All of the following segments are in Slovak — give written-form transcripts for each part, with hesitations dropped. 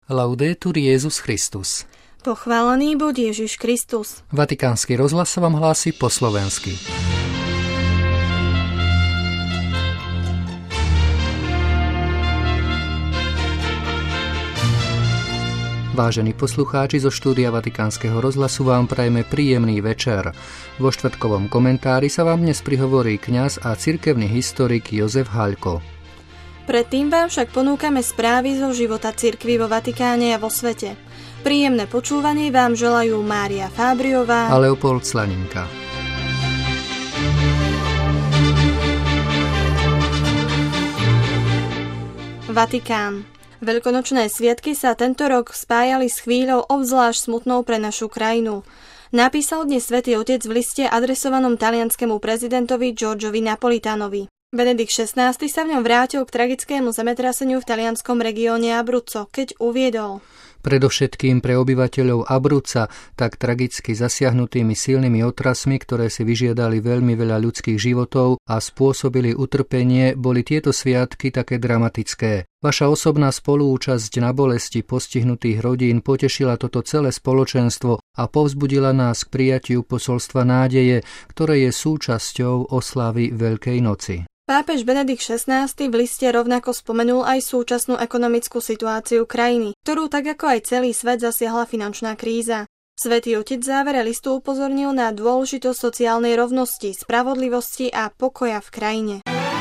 Laudetur Jesus Christus. Pochválený buď Ježiš Kristus. Vatikánsky rozhlas vám hlási po slovensky. Vážení poslucháči, zo štúdia Vatikánskeho rozhlasu vám prajeme príjemný večer. Vo štvrtkovom komentári sa vám dnes prihovorí kňaz a cirkevný historik Jozef Haľko. Predtým vám však ponúkame správy zo života cirkvi vo Vatikáne a vo svete. Príjemné počúvanie vám želajú Mária Fábriová a Leopold Slaninka. Vatikán. Veľkonočné sviatky sa tento rok spájali s chvíľou obzvlášť smutnou pre našu krajinu. Napísal dnes Svätý Otec v liste adresovanom talianskému prezidentovi Giorgiovi Napolitanovi. Benedikt XVI sa v ňom vrátil k tragickému zemetraseniu v talianskom regióne Abruzzo, keď uviedol: Predovšetkým pre obyvateľov Abruzza, tak tragicky zasiahnutými silnými otrasmi, ktoré si vyžiadali veľmi veľa ľudských životov a spôsobili utrpenie, boli tieto sviatky také dramatické. Vaša osobná spoluúčasť na bolesti postihnutých rodín potešila toto celé spoločenstvo a povzbudila nás k prijatiu posolstva nádeje, ktoré je súčasťou oslavy Veľkej noci. Pápež Benedikt XVI v liste rovnako spomenul aj súčasnú ekonomickú situáciu krajiny, ktorú tak ako aj celý svet zasiahla finančná kríza. Svätý Otec v závere listu upozornil na dôležitosť sociálnej rovnosti, spravodlivosti a pokoja v krajine.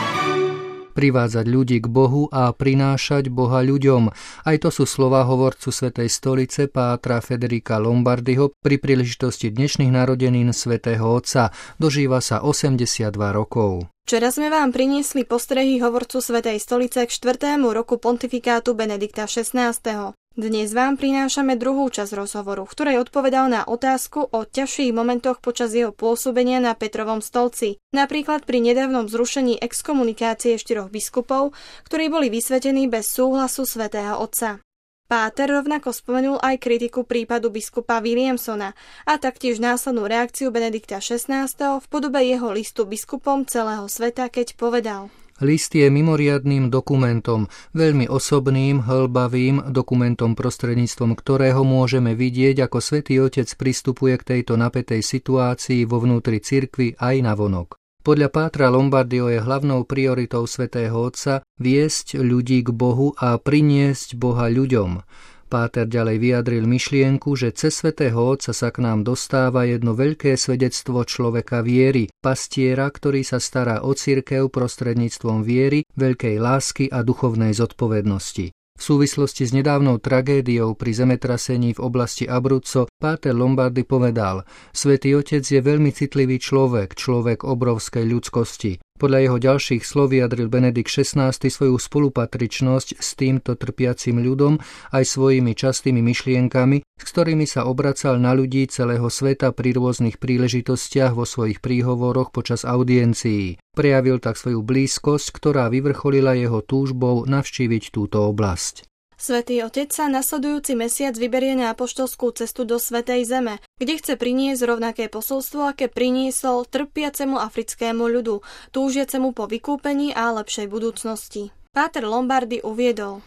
Privádzať ľudí k Bohu a prinášať Boha ľuďom. Aj to sú slová hovorcu Svätej stolice pátra Federica Lombardiho pri príležitosti dnešných narodenín Svätého Otca. Dožíva sa 82 rokov. Včera sme vám priniesli postrehy hovorcu Svätej stolice k 4. roku pontifikátu Benedikta XVI. Dnes vám prinášame druhú časť rozhovoru, v ktorej odpovedal na otázku o ťažších momentoch počas jeho pôsobenia na Petrovom stolci, napríklad pri nedávnom zrušení exkomunikácie 4 biskupov, ktorí boli vysvetení bez súhlasu Svätého Otca. Páter rovnako spomenul aj kritiku prípadu biskupa Williamsona a taktiež následnú reakciu Benedikta XVI v podobe jeho listu biskupom celého sveta, keď povedal: List je mimoriadnym dokumentom, veľmi osobným, hĺbavým dokumentom, prostredníctvom ktorého môžeme vidieť, ako Svätý Otec pristupuje k tejto napätej situácii vo vnútri cirkvi aj navonok. Podľa pátra Lombardio je hlavnou prioritou Svätého Otca viesť ľudí k Bohu a priniesť Boha ľuďom. Páter ďalej vyjadril myšlienku, že cez Svätého Otca sa k nám dostáva jedno veľké svedectvo človeka viery, pastiera, ktorý sa stará o cirkev prostredníctvom viery, veľkej lásky a duchovnej zodpovednosti. V súvislosti s nedávnou tragédiou pri zemetrasení v oblasti Abruzzo páter Lombardi povedal: Svätý Otec je veľmi citlivý človek obrovskej ľudskosti. Podľa jeho ďalších slov vyjadril Benedikt XVI svoju spolupatričnosť s týmto trpiacim ľudom aj svojimi častými myšlienkami, s ktorými sa obracal na ľudí celého sveta pri rôznych príležitostiach vo svojich príhovoroch počas audiencií. Prejavil tak svoju blízkosť, ktorá vyvrcholila jeho túžbou navštíviť túto oblasť. Svätý Otec sa nasledujúci mesiac vyberie na apoštolskú cestu do Svätej Zeme, kde chce priniesť rovnaké posolstvo, aké priniesol trpiacemu africkému ľudu, túžiacemu po vykúpení a lepšej budúcnosti. Páter Lombardi uviedol: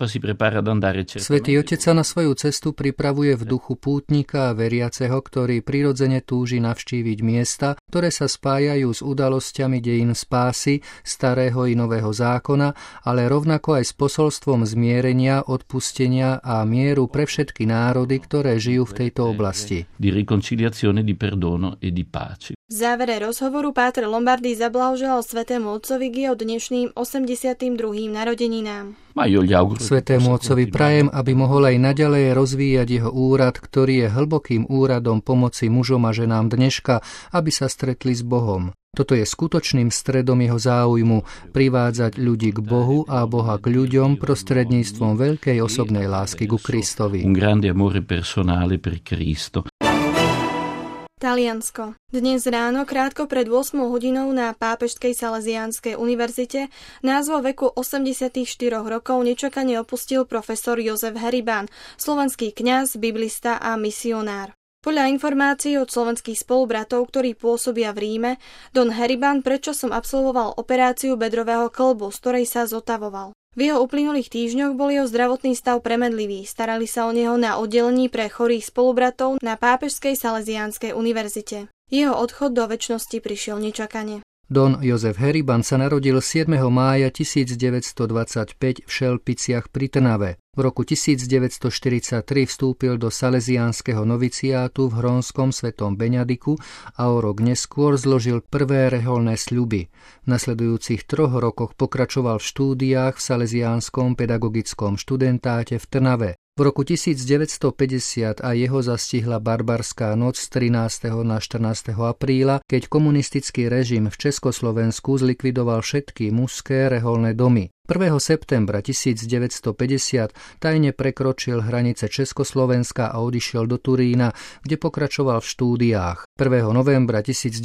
Svätý Otec sa na svoju cestu pripravuje v duchu pútnika a veriaceho, ktorý prirodzene túži navštíviť miesta, ktoré sa spájajú s udalosťami dejín spásy, starého i nového zákona, ale rovnako aj s posolstvom zmierenia, odpustenia a mieru pre všetky národy, ktoré žijú v tejto oblasti. V závere rozhovoru páter Lombardi zablahoželal Svätému Otcovi k jeho dnešným 82. narodeninám. Svätému Otcovi prajem, aby mohol aj naďalej rozvíjať jeho úrad, ktorý je hlbokým úradom pomoci mužom a ženám dneška, aby sa stretli s Bohom. Toto je skutočným stredom jeho záujmu, privádzať ľudí k Bohu a Boha k ľuďom prostredníctvom veľkej osobnej lásky ku Kristovi. Taliansko. Dnes ráno, krátko pred 8 hodinou na Pápežskej Salesiánskej univerzite nás vo veku 84 rokov nečakane opustil profesor Jozef Heriban, slovenský kňaz, biblista a misionár. Podľa informácií od slovenských spolubratov, ktorí pôsobia v Ríme, don Heriban predčasom absolvoval operáciu bedrového kĺbu, z ktorej sa zotavoval. V jeho uplynulých týždňoch bol jeho zdravotný stav premedlivý. Starali sa o neho na oddelení pre chorých spolubratov na Pápežskej Salesiánskej univerzite. Jeho odchod do večnosti prišiel nečakane. Don Jozef Heriban sa narodil 7. mája 1925 v Šelpiciach pri Trnave. V roku 1943 vstúpil do salesiánskeho noviciátu v Hronskom Svetom Beňadiku a o rok neskôr zložil prvé reholné sľuby. V nasledujúcich 3 rokoch pokračoval v štúdiách v salesiánskom pedagogickom študentáte v Trnave. V roku 1950 a jeho zastihla barbarská noc z 13. na 14. apríla, keď komunistický režim v Československu zlikvidoval všetky mužské reholné domy. 1. septembra 1950 tajne prekročil hranice Československa a odišiel do Turína, kde pokračoval v štúdiách. 1. novembra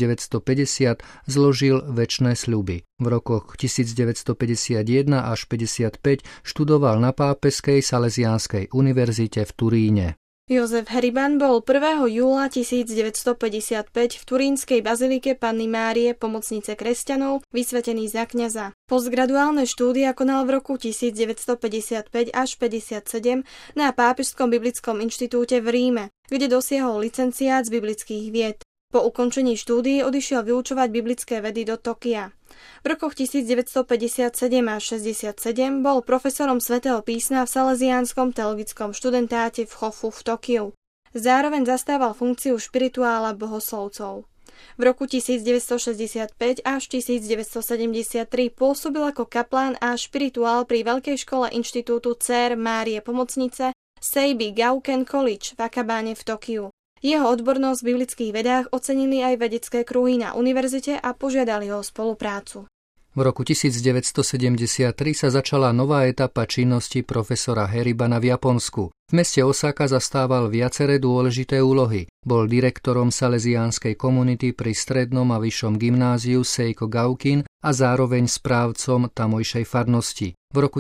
1950 zložil večné sľuby. V rokoch 1951 až 55 študoval na Pápežskej Salesiánskej univerzite v Turíne. Jozef Heriban bol 1. júla 1955 v turínskej bazilike Panny Márie Pomocnice kresťanov vysvetený za kňaza. Postgraduálne štúdia konal v roku 1955 až 57 na Pápežskom biblickom inštitúte v Ríme, kde dosiahol licenciát z biblických vied. Po ukončení štúdií odišiel vyučovať biblické vedy do Tokia. V rokoch 1957 až 67 bol profesorom svätého písma v Salesiánskom teologickom študentáte v Chofu v Tokiu. Zároveň zastával funkciu špirituála bohoslovcov. V roku 1965 až 1973 pôsobil ako kaplán a špirituál pri Veľkej škole inštitútu Dcér Márie Pomocnice Seibi Gauken College v Akabáne v Tokiu. Jeho odbornosť v biblických vedách ocenili aj vedecké kruhy na univerzite a požiadali ho o spoluprácu. V roku 1973 sa začala nová etapa činnosti profesora Heribana v Japonsku. V meste Osaka zastával viaceré dôležité úlohy. Bol direktorom salesiánskej komunity pri strednom a vyššom gymnáziu Seiko Gaukin a zároveň správcom tamojšej farnosti. V roku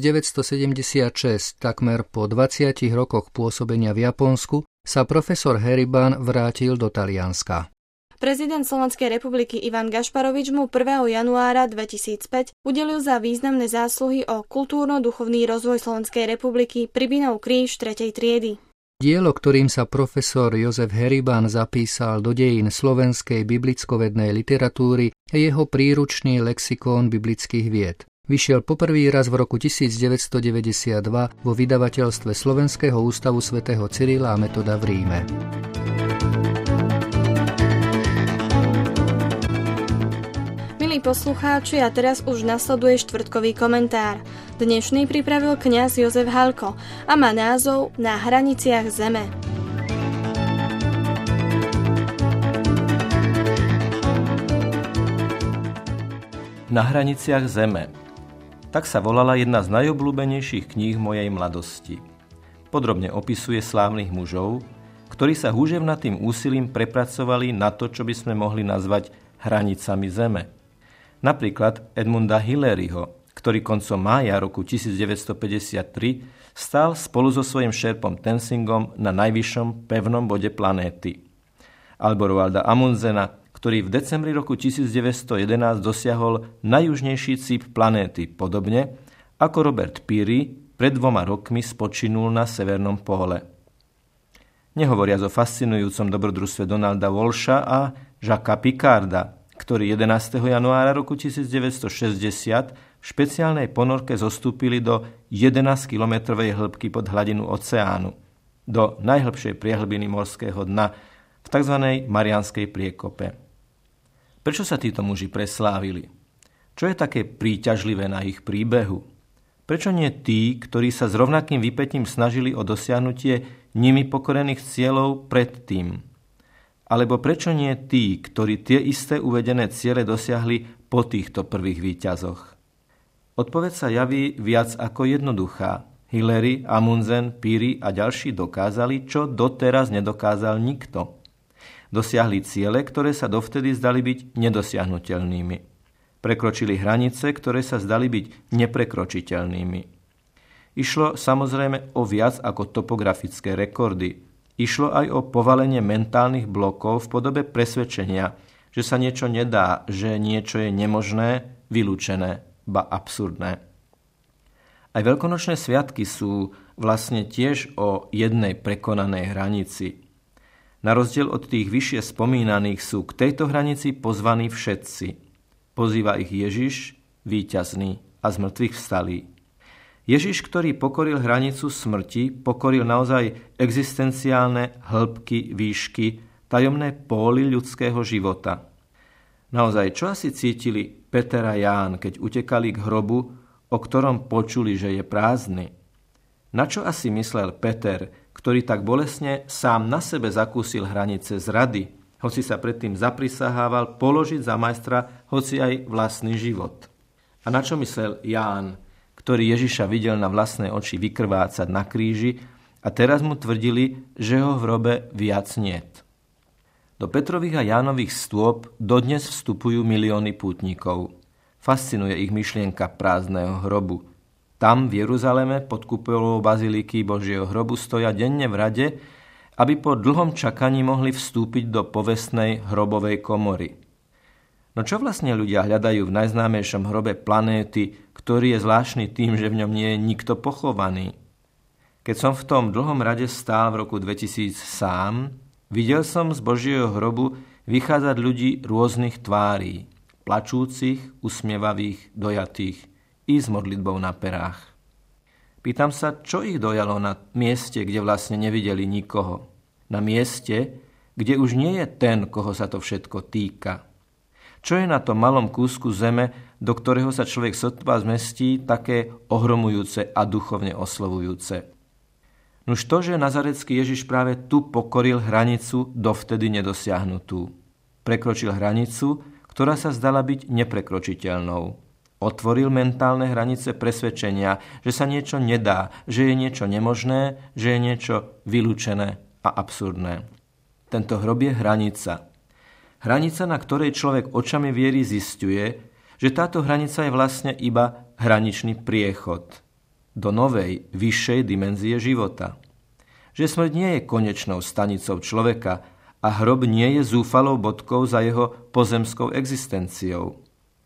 1976, takmer po 20 rokoch pôsobenia v Japonsku, sa profesor Heriban vrátil do Talianska. Prezident Slovenskej republiky Ivan Gašparovič mu 1. januára 2005 udelil za významné zásluhy o kultúrno-duchovný rozvoj Slovenskej republiky Pribinov kríž 3. triedy. Dielo, ktorým sa profesor Jozef Heriban zapísal do dejín slovenskej biblickovednej literatúry, je jeho príručný lexikón biblických vied. Vyšiel poprvý raz v roku 1992 vo vydavateľstve Slovenského ústavu svätého Cyrila a Metoda v Ríme. Milí poslucháči, a teraz už nasleduje štvrtkový komentár. Dnešný pripravil kňaz Jozef Halko a má názov Na hraniciach zeme. Na hraniciach zeme. Tak sa volala jedna z najobľúbenejších kníh mojej mladosti. Podrobne opisuje slávnych mužov, ktorí sa húževnatým úsilím prepracovali na to, čo by sme mohli nazvať hranicami zeme. Napríklad Edmunda Hillaryho, ktorý koncom mája roku 1953 stál spolu so svojím šerpom Tenzingom na najvyššom pevnom bode planéty. Alebo Roalda Amundsena, ktorý v decembri roku 1911 dosiahol najjužnejší cíp planéty, podobne ako Robert Peary pred 2 rokmi spočinul na severnom póle. Nehovoriac o fascinujúcom dobrodružstve Donalda Walsha a Jacquesa Picarda, ktorí 11. januára roku 1960 v špeciálnej ponorke zostúpili do 11-kilometrovej hĺbky pod hladinu oceánu, do najhlbšej priehlbiny morského dna v tzv. Mariánskej priekope. Prečo sa títo muži preslávili? Čo je také príťažlivé na ich príbehu? Prečo nie tí, ktorí sa s rovnakým vypätím snažili o dosiahnutie nimi pokorených cieľov predtým? Alebo prečo nie tí, ktorí tie isté uvedené ciele dosiahli po týchto prvých víťazoch? Odpoveď sa javí viac ako jednoduchá. Hillary, Amundsen, Peary a ďalší dokázali, čo doteraz nedokázal nikto. Dosiahli ciele, ktoré sa dovtedy zdali byť nedosiahnuteľnými. Prekročili hranice, ktoré sa zdali byť neprekročiteľnými. Išlo samozrejme o viac ako topografické rekordy. Išlo aj o povalenie mentálnych blokov v podobe presvedčenia, že sa niečo nedá, že niečo je nemožné, vylúčené, ba absurdné. Aj veľkonočné sviatky sú vlastne tiež o jednej prekonanej hranici. Na rozdiel od tých vyššie spomínaných sú k tejto hranici pozvaní všetci. Pozýva ich Ježiš, víťazný a z mŕtvych vstalý. Ježiš, ktorý pokoril hranicu smrti, pokoril naozaj existenciálne hĺbky, výšky, tajomné póly ľudského života. Naozaj, čo asi cítili Peter a Ján, keď utekali k hrobu, o ktorom počuli, že je prázdny? Na čo asi myslel Peter, ktorý tak bolestne sám na sebe zakúsil hranice zrady, hoci sa predtým zaprisahával položiť za majstra hoci aj vlastný život? A na čo myslel Ján, ktorý Ježiša videl na vlastné oči vykrvácať na kríži a teraz mu tvrdili, že ho v hrobe viac niet? Do Petrových a Jánových stôp dodnes vstupujú milióny pútnikov. Fascinuje ich myšlienka prázdneho hrobu. Tam v Jeruzaleme pod kupolou baziliky Božieho hrobu stoja denne v rade, aby po dlhom čakaní mohli vstúpiť do povestnej hrobovej komory. No čo vlastne ľudia hľadajú v najznámejšom hrobe planéty, ktorý je zvláštny tým, že v ňom nie je nikto pochovaný? Keď som v tom dlhom rade stál v roku 2000 sám, videl som z Božieho hrobu vychádzať ľudí rôznych tvárí, plačúcich, usmievavých, dojatých i s modlitbou na perách. Pýtam sa, čo ich dojalo na mieste, kde vlastne nevideli nikoho. Na mieste, kde už nie je ten, koho sa to všetko týka. Čo je na tom malom kúsku zeme, do ktorého sa človek sotva zmestí, také ohromujúce a duchovne oslovujúce? Nuž to, že nazarecký Ježiš práve tu pokoril hranicu dovtedy nedosiahnutú. Prekročil hranicu, ktorá sa zdala byť neprekročiteľnou. Otvoril mentálne hranice presvedčenia, že sa niečo nedá, že je niečo nemožné, že je niečo vylúčené a absurdné. Tento hrob je hranica. Hranica, na ktorej človek očami viery zisťuje, že táto hranica je vlastne iba hraničný priechod do novej, vyššej dimenzie života. Že smrť nie je konečnou stanicou človeka a hrob nie je zúfalou bodkou za jeho pozemskou existenciou.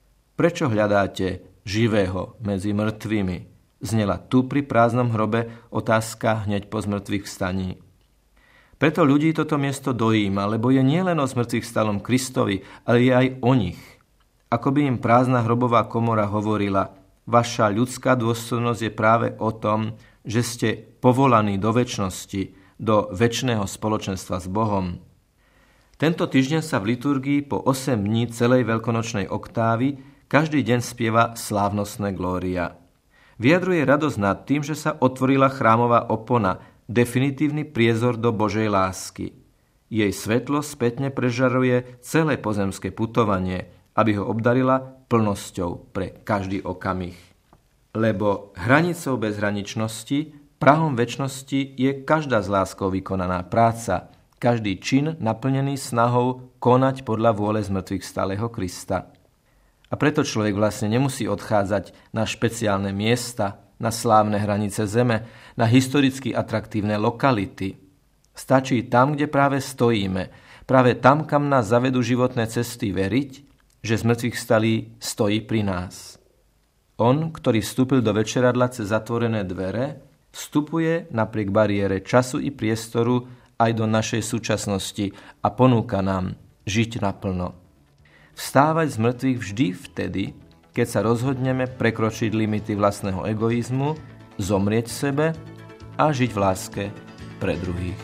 Prečo hľadáte živého medzi mŕtvými? Znela tu pri prázdnom hrobe otázka hneď po zmrtvých vstaní. Preto ľudí toto miesto dojíma, lebo je nielen o zmrtvých vstalom Kristovi, ale je aj o nich. Ako by im prázdna hrobová komora hovorila, vaša ľudská dôstojnosť je práve o tom, že ste povolaní do večnosti, do večného spoločenstva s Bohom. Tento týždeň sa v liturgii po 8 dní celej veľkonočnej oktávy každý deň spieva slávnostné glória. Vyjadruje radosť nad tým, že sa otvorila chrámová opona, definitívny priezor do Božej lásky. Jej svetlo spätne prežaruje celé pozemské putovanie, aby ho obdarila plnosťou pre každý okamih. Lebo hranicou bezhraničnosti, prahom večnosti je každá z láskou vykonaná práca, každý čin naplnený snahou konať podľa vôle zmrtvých vstalého Krista. A preto človek vlastne nemusí odchádzať na špeciálne miesta, na slávne hranice zeme, na historicky atraktívne lokality. Stačí tam, kde práve stojíme, práve tam, kam nás zavedú životné cesty, veriť, že z mŕtvych vstalý stojí pri nás. On, ktorý vstúpil do večeradla cez zatvorené dvere, vstupuje napriek bariére času i priestoru aj do našej súčasnosti a ponúka nám žiť naplno. Vstávať z mŕtvych vždy vtedy, keď sa rozhodneme prekročiť limity vlastného egoizmu, zomrieť sebe a žiť v láske pre druhých.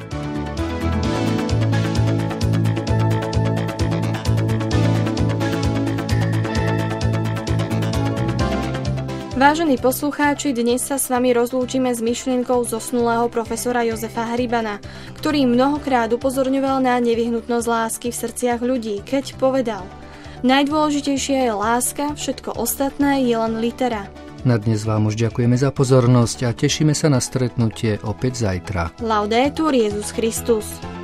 Vážení poslucháči, dnes sa s vami rozlúčime s myšlienkou zosnulého profesora Jozefa Hribana, ktorý mnohokrát upozorňoval na nevyhnutnosť lásky v srdciach ľudí, keď povedal: najdôležitejšia je láska, všetko ostatné je len litera. Na dnes vám už ďakujeme za pozornosť a tešíme sa na stretnutie opäť zajtra. Laudetur Jesus Christus.